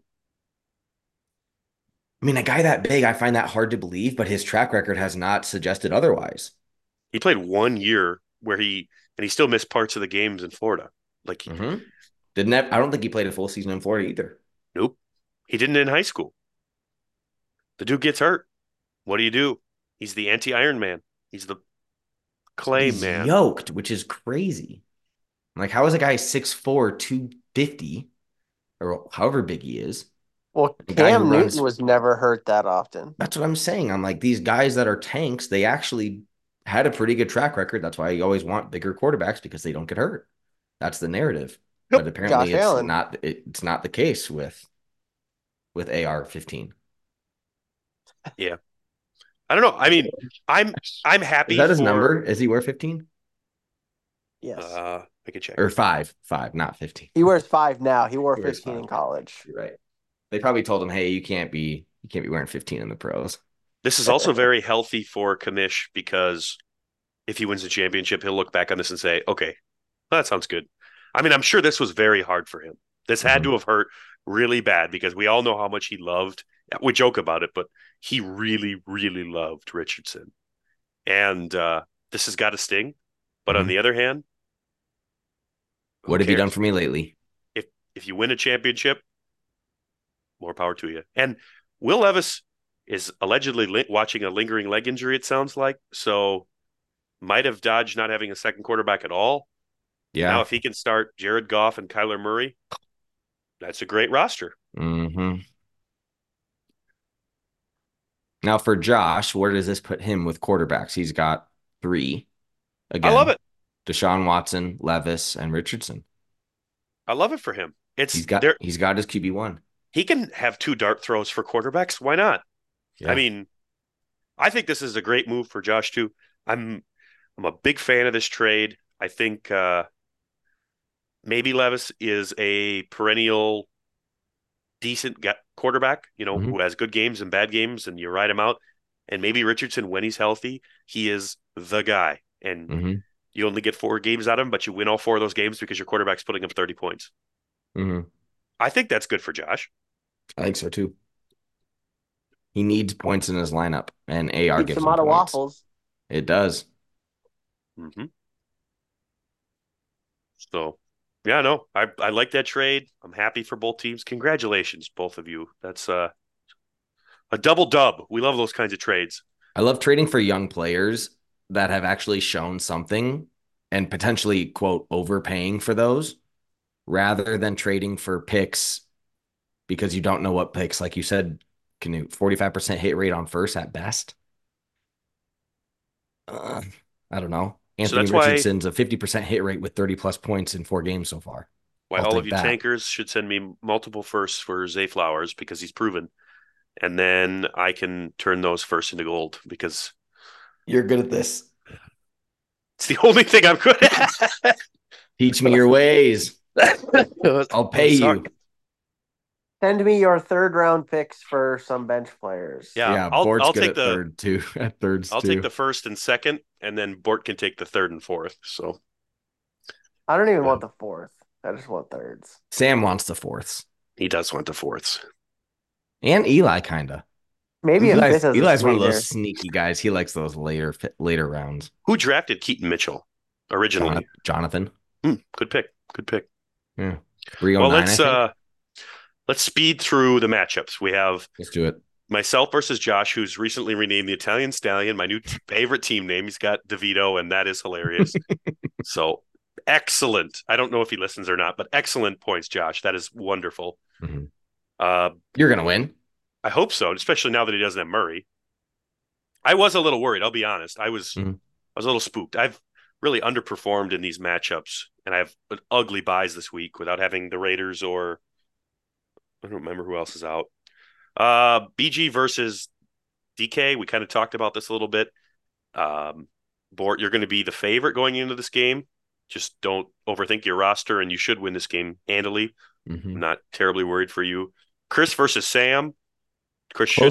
I mean, a guy that big, I find that hard to believe, but his track record has not suggested otherwise. He played 1 year where he still missed parts of the games in Florida. Like, I don't think he played a full season in Florida either. Nope. He didn't in high school. The dude gets hurt. What do you do? He's the anti-Iron Man. He's the clay He's man. yoked, which is crazy. Like, how is a guy 6'4", 250, or however big he is? Well, A guy who Cam runs. Newton was never hurt that often. That's what I'm saying. I'm like, these guys that are tanks, they actually had a pretty good track record. That's why you always want bigger quarterbacks, because they don't get hurt. That's the narrative. Yep. But apparently Josh Allen. it's not the case with AR-15. Yeah. I don't know. I mean, I'm happy Is that his for number? Is he wear 15? Yes. I can check. Or 5, not 15. He wears 5 now. He wore He wears 15 in 5. college. You're right. They probably told him, "Hey, you can't be wearing 15 in the pros." This is also very healthy for Kamish because if he wins the championship, he'll look back on this and say, okay, well, that sounds good. I mean, I'm sure this was very hard for him. This had to have hurt really bad because we all know how much he loved. We joke about it, but he really, really loved Richardson. And this has got to sting. But on the other hand, What have you done for me lately? If you win a championship, more power to you. And Will Levis is allegedly watching a lingering leg injury, it sounds like. So might have dodged not having a second quarterback at all. Yeah. Now, if he can start Jared Goff and Kyler Murray, that's a great roster. Mm-hmm. Now for Josh, where does this put him with quarterbacks? He's got 3. Again, I love it. Deshaun Watson, Levis, and Richardson. I love it for him. He's got his QB1. He can have 2 dart throws for quarterbacks. Why not? Yeah. I mean, I think this is a great move for Josh too. I'm a big fan of this trade. I think maybe Levis is a perennial decent quarterback, who has good games and bad games, and you ride him out. And maybe Richardson, when he's healthy, he is the guy. And you only get 4 games out of him, but you win all 4 of those games because your quarterback's putting up 30 points. I think that's good for Josh. I think so too. He needs points in his lineup, and AR Keeps gives him him out of points. waffles. It does. So, yeah, no, I like that trade. I'm happy for both teams. Congratulations, both of you. That's a double dub. We love those kinds of trades. I love trading for young players that have actually shown something and potentially, quote, overpaying for those, rather than trading for picks because you don't know what picks, like you said, can you 45% hit rate on first at best? I don't know. Anthony Richardson's a 50% hit rate with 30+ points in 4 games so far. Why all of you tankers should send me multiple firsts for Zay Flowers because he's proven. And then I can turn those firsts into gold because you're good at this. It's the only thing I'm good at. Teach me your ways. I'll pay you. Send me your 3rd round picks for some bench players. Yeah, Bort's good at third too. At thirds, I'll take the 1st and 2nd, and then Bort can take the 3rd and 4th. So I don't even want the 4th. I just want 3rds. Sam wants the 4ths. He does want the 4ths. And Eli kinda. Maybe Eli's one of those sneaky guys. He likes those later rounds. Who drafted Keaton Mitchell originally? Jonathan. Good pick. Yeah. Well, let's speed through the matchups. Let's do it. Myself versus Josh, who's recently renamed the Italian Stallion, my new favorite team name. He's got DeVito, and that is hilarious. So excellent. I don't know if he listens or not, but excellent points, Josh. That is wonderful. You're going to win. I hope so, especially now that he doesn't have Murray. I was a little worried, I'll be honest. I was a little spooked. I've really underperformed in these matchups, and I have ugly buys this week without having the Raiders or I don't remember who else is out. BG versus DK. We kind of talked about this a little bit. Bort, you're going to be the favorite going into this game. Just don't overthink your roster, and you should win this game handily. I'm not terribly worried for you. Chris versus Sam. Chris should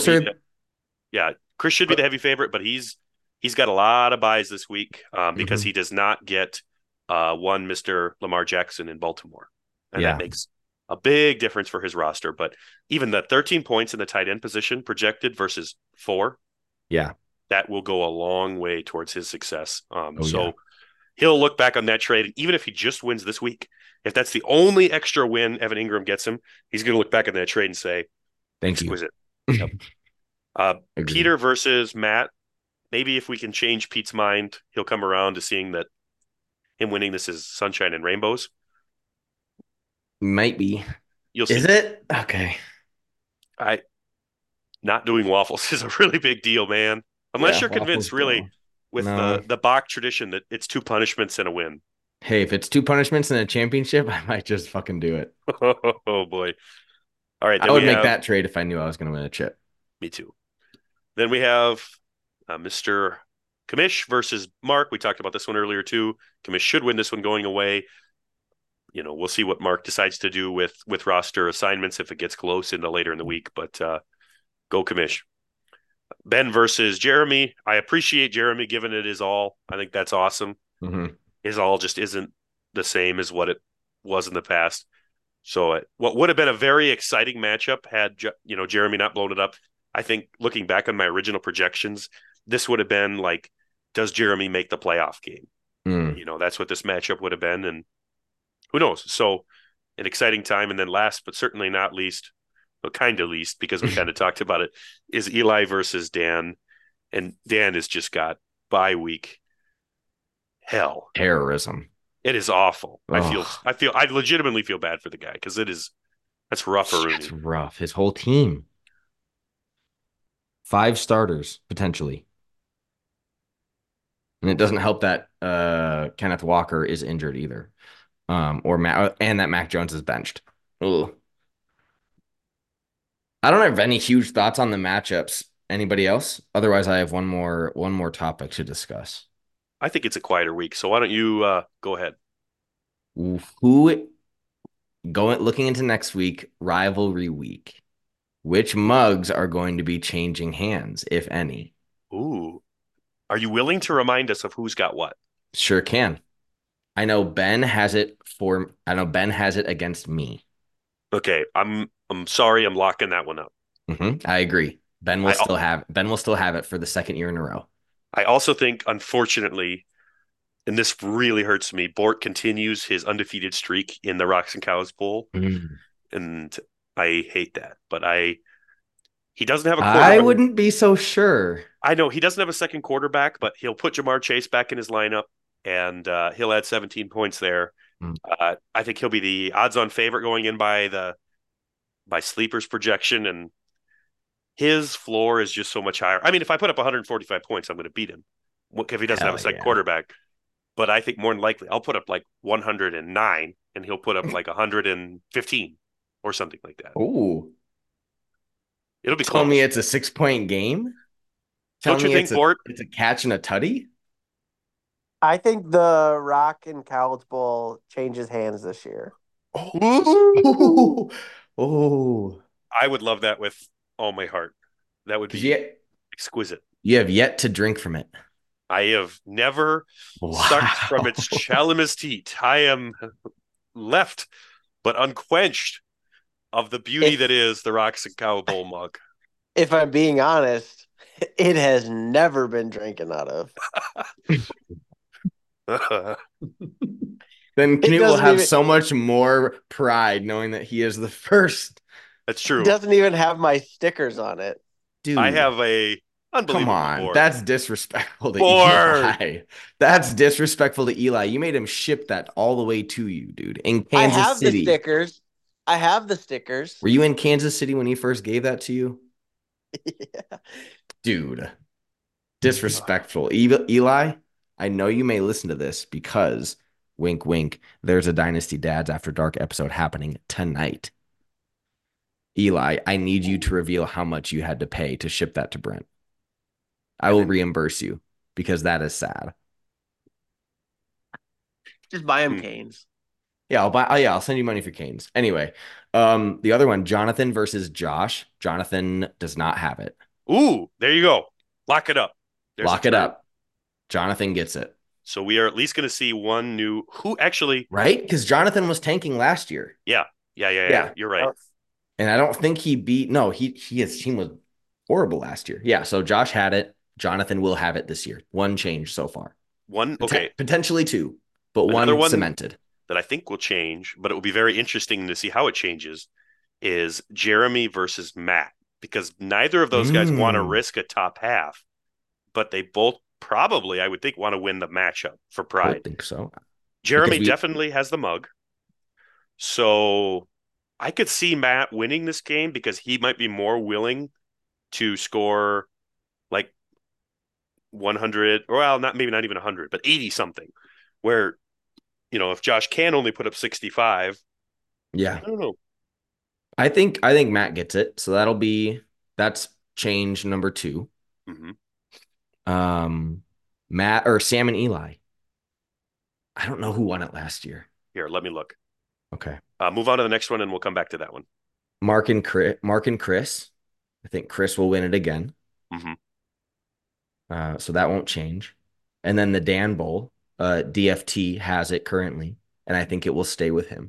be the heavy favorite, but he's got a lot of buys this week because he does not get one Mr. Lamar Jackson in Baltimore. And that makes a big difference for his roster. But even the 13 points in the tight end position projected versus 4, that will go a long way towards his success. He'll look back on that trade, and even if he just wins this week, if that's the only extra win Evan Ingram gets him, he's going to look back on that trade and say, "Thank you." Exquisite. Yep. Peter versus Matt. maybe if we can change Pete's mind, he'll come around to seeing that him winning this is sunshine and rainbows. Might be. You'll Is see. it? Okay. I Not doing waffles is a really big deal, man. Unless Yeah, you're waffles convinced really go. with No. the Bach tradition that it's 2 punishments and a win. Hey, if it's 2 punishments and a championship, I might just fucking do it. Oh boy. All right, I then we would make have that trade if I knew I was going to win a chip. me too. Then we have Mr. Kamish versus Mark. We talked about this one earlier too. Kamish should win this one going away. We'll see what Mark decides to do with roster assignments if it gets close into later in the week. But go Kamish. Ben versus Jeremy. I appreciate Jeremy giving it his all. I think that's awesome. Mm-hmm. His all just isn't the same as what it was in the past. So what would have been a very exciting matchup had Jeremy not blown it up. I think looking back on my original projections, this would have been like, does Jeremy make the playoff game? That's what this matchup would have been, and who knows? So an exciting time. And then last but certainly not least, well, kind of least because we kind of talked about it, is Eli versus Dan, and Dan has just got bye week hell. Terrorism. It is awful. Ugh. I legitimately feel bad for the guy because that's rough for Rooney. It's rough. His whole team. 5 starters, potentially. And it doesn't help that Kenneth Walker is injured either. And that Mac Jones is benched. Ugh. I don't have any huge thoughts on the matchups. Anybody else? Otherwise, I have one more topic to discuss. I think it's a quieter week, so why don't you go ahead? Who looking into next week, rivalry week? Which mugs are going to be changing hands, if any? Ooh. Are you willing to remind us of who's got what? Sure can. I know Ben has it against me. Okay, I'm sorry, I'm locking that one up. I agree. Ben will still have it for the second year in a row. I also think, unfortunately, and this really hurts me, Bort continues his undefeated streak in the Rocks and Cows Bowl, and I hate that. But he doesn't have a quarterback. I wouldn't be so sure. I know he doesn't have a second quarterback, but he'll put Jamar Chase back in his lineup, and he'll add 17 points there. I think he'll be the odds-on favorite going in by Sleeper's projection, and his floor is just so much higher. I mean, if I put up 145 points, I'm going to beat him if he doesn't have a second quarterback. But I think more than likely, I'll put up like 109, and he'll put up like 115 or something like that. Ooh. It'll be Tell close. me it's a 6-point game? Don't you think, Bort? It's a catch and a tutty? I think the Rock and Cows Bowl changes hands this year. Oh. I would love that with all my heart. That would be exquisite. You have yet to drink from it. I have never sucked from its Chalamus teat. I am left but unquenched of the beauty that is the Rocks and Cow Bowl mug. If I'm being honest, it has never been drinking out of. Then Knut will have so much more pride knowing that he is the first. That's true. It doesn't even have my stickers on it. Dude, I have a unbelievable come on. board. That's disrespectful to Eli. That's disrespectful to Eli. You made him ship that all the way to you, dude. In Kansas City. I have the stickers. Were you in Kansas City when he first gave that to you? Yeah. Dude. Disrespectful. Eli, I know you may listen to this because, wink, wink, there's a Dynasty Dads After Dark episode happening tonight. Eli, I need you to reveal how much you had to pay to ship that to Brent. I will reimburse you because that is sad. Just buy him Canes. Yeah, I'll send you money for Canes. Anyway, the other one, Jonathan versus Josh. Jonathan does not have it. Ooh, there you go. Lock it up. Lock it up. Jonathan gets it. So we are at least going to see one new who actually right, because Jonathan was tanking last year. Yeah. You're right. And I don't think he beat. No, his team was horrible last year. Yeah, so Josh had it. Jonathan will have it this year. One change so far. One, okay, potentially two, but one cemented. That I think will change, but it will be very interesting to see how it changes. Is Jeremy versus Matt, because neither of those guys want to risk a top half. but they both probably, I would think, want to win the matchup for I pride. would think so. Jeremy we definitely has the mug. So I could see Matt winning this game because he might be more willing to score like 100, or well, not maybe not even 100, but 80 something. Where, if Josh can only put up 65, Yeah. I don't know. I think Matt gets it. So that's change number 2. Mm-hmm. Matt or Sam and Eli. I don't know who won it last year. Here, let me look. Okay. Move on to the next one, and we'll come back to that one. Mark and Chris. I think Chris will win it again. Mm-hmm. So that won't change. And then the Dan Bowl, DFT has it currently, and I think it will stay with him.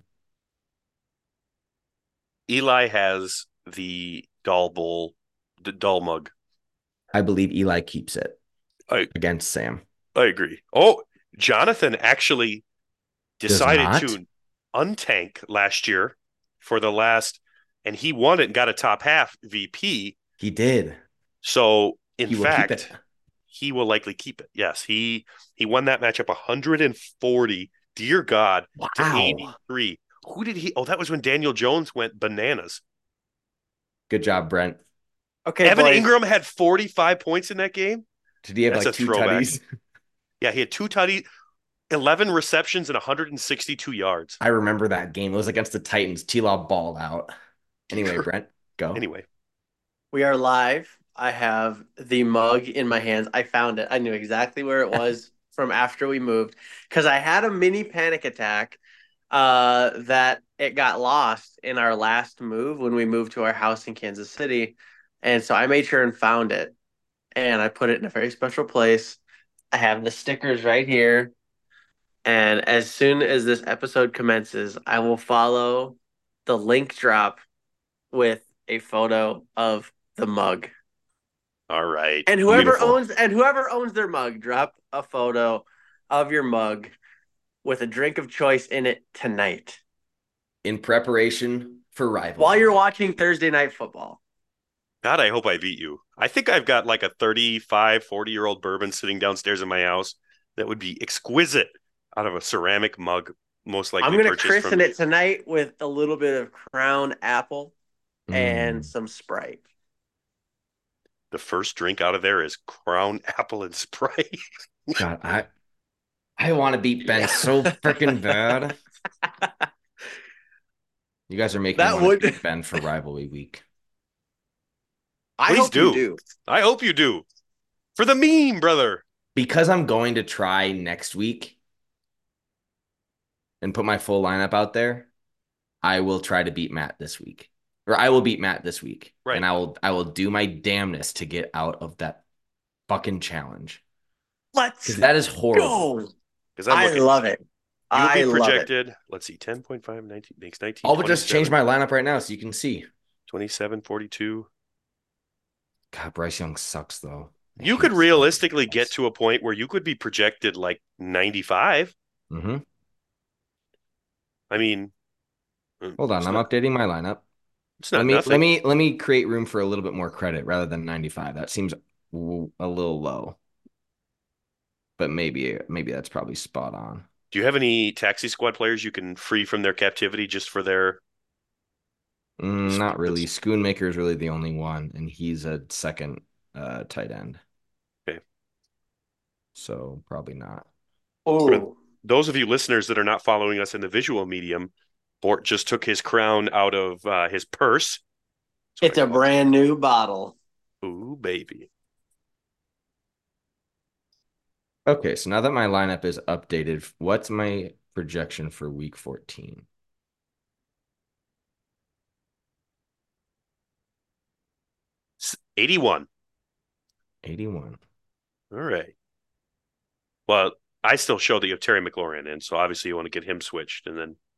Eli has the doll mug. I believe Eli keeps it I against Sam. I agree. Oh, Jonathan actually decided not? to untank last year for the last, and he won it and got a top half VP. He did. So in He will keep it. fact, he will likely keep it. Yes, he won that matchup 140. Dear God, to Wow. 83. Who did he? Oh, that was when Daniel Jones went bananas. Good job, Brent. Okay, Evan boys. Ingram had 45 points in that game. Did he have That's like a 2 throwback. tutties? Yeah, he had 2 tutties, 11 receptions, and 162 yards. I remember that game. It was against the Titans. T-Law balled out. Anyway, Brent, go. Anyway, We are live. I have the mug in my hands. I found it. I knew exactly where it was from after we moved because I had a mini panic attack that it got lost in our last move when we moved to our house in Kansas City. And so I made sure and found it and I put it in a very special place. I have the stickers right here. And as soon as this episode commences, I will follow the link drop with a photo of the mug. all right. And Beautiful. whoever owns their mug, drop a photo of your mug with a drink of choice in it tonight In preparation for rivalry. while you're watching Thursday Night Football. God, I hope I beat you. I think I've got like a 35, 40-year-old bourbon sitting downstairs in my house that would be exquisite out of a ceramic mug, most likely I'm going to purchased christen from it tonight with a little bit of Crown Apple and Mm. some Sprite. the first drink out of there is Crown Apple and Sprite. God, I want to beat Ben so freaking bad. You guys are making That me want would- to beat Ben for rivalry week. I Please hope do. you do. I hope you do. For the meme, brother. Because I'm going to try next week and put my full lineup out there, I will try to beat Matt this week. Or I will beat Matt this week. Right. And I will do my damnness to get out of that fucking challenge. Let's Because that is horrible. go. Because I'm I looking. love it. You'll I be love it. projected. Let's see, 10.5, 19, makes 19. I'll just change my lineup right now so you can see. 27, 42. God, Bryce Young sucks though. You could realistically get to a point where you could be projected like 95. Mm-hmm. I mean, Hold on, it's I'm not, updating my lineup. it's not nothing. Let me create room for a little bit more credit rather than 95. That seems a little low. But maybe that's probably spot on. Do you have any taxi squad players you can free from their captivity just for their? Not really. Schoonmaker is really the only one, and he's a second tight end. Okay. So probably not. Oh, Those of you listeners that are not following us in the visual medium, Bort just took his crown out of his purse. it's a brand new bottle. Ooh, baby. Okay, so now that my lineup is updated, what's my projection for week 14? It's 81. 81. All right. Well, I still show that you have Terry McLaurin in, so obviously you want to get him switched, and then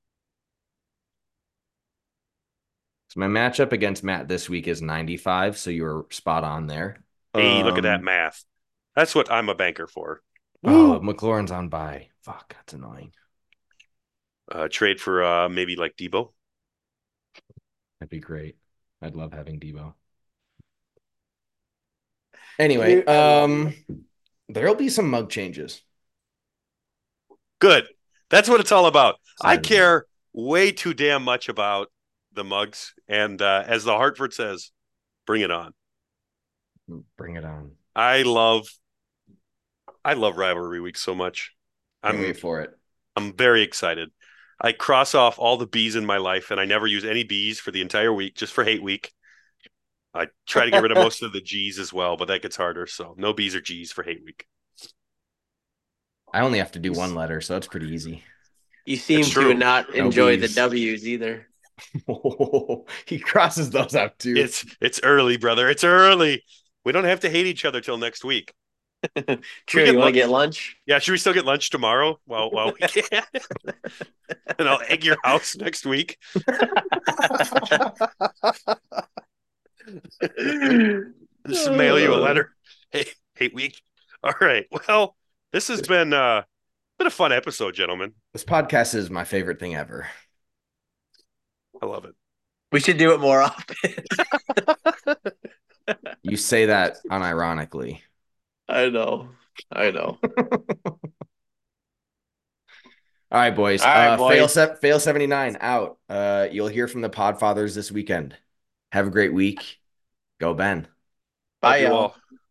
So my matchup against Matt this week is 95, so you were spot on there. hey, look at that math. That's what I'm a banker for. Oh, McLaurin's on bye. Fuck, that's annoying. Trade for maybe like Debo. That'd be great. I'd love having Debo. Anyway, there'll be some mug changes. Good. That's what it's all about. I Excited. care way too damn much about the mugs. And as the Hartford says, bring it on. Bring it on. I love rivalry week so much. Can't wait for it. I'm very excited. I cross off all the B's in my life, and I never use any B's for the entire week, just for hate week. I try to get rid of most of the G's as well, but that gets harder. So no B's or G's for hate week. I only have to do one letter, so it's pretty easy. You seem It's true. to not No enjoy the Bs. W's either. He crosses those out too. It's early, brother. It's early. We don't have to hate each other till next week. True. You want to get lunch? Yeah, should we still get lunch tomorrow? Well, we can. And I'll egg your house next week. Just mail you a letter. Hey, hate week. All right. Well, this has been a fun episode, gentlemen. This podcast is my favorite thing ever. I love it. We should do it more often. You say that unironically. I know. All right, boys. All right, boys. Fail 79 out. You'll hear from the Podfathers this weekend. Have a great week. Go Ben. Bye, Love you y'all. all.